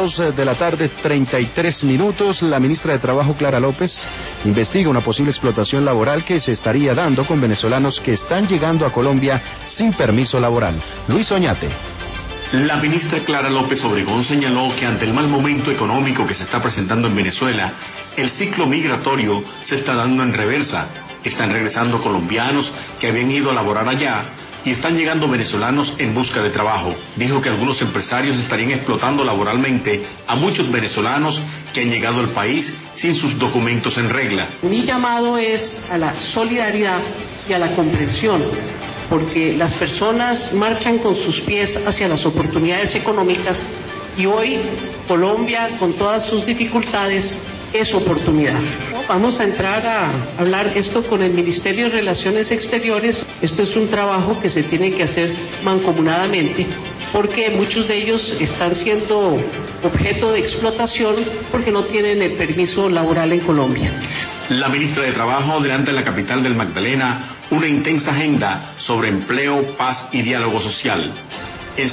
de la tarde, 33 minutos. La ministra de Trabajo, Clara López, investiga una posible explotación laboral que se estaría dando con venezolanos que están llegando a Colombia sin permiso laboral. Luis Oñate. La ministra Clara López Obregón señaló que ante el mal momento económico que se está presentando en Venezuela, el ciclo migratorio se está dando en reversa. Están regresando colombianos que habían ido a laborar allá y están llegando venezolanos en busca de trabajo. Dijo que algunos empresarios estarían explotando laboralmente a muchos venezolanos que han llegado al país sin sus documentos en regla. Mi llamado es a la solidaridad y a la comprensión, porque las personas marchan con sus pies hacia las oportunidades económicas y hoy Colombia, con todas sus dificultades, es oportunidad. Vamos a entrar a hablar esto con el Ministerio de Relaciones Exteriores. Esto es un trabajo que se tiene que hacer mancomunadamente, porque muchos de ellos están siendo objeto de explotación porque no tienen el permiso laboral en Colombia. La ministra de Trabajo adelanta en la capital del Magdalena una intensa agenda sobre empleo, paz y diálogo social.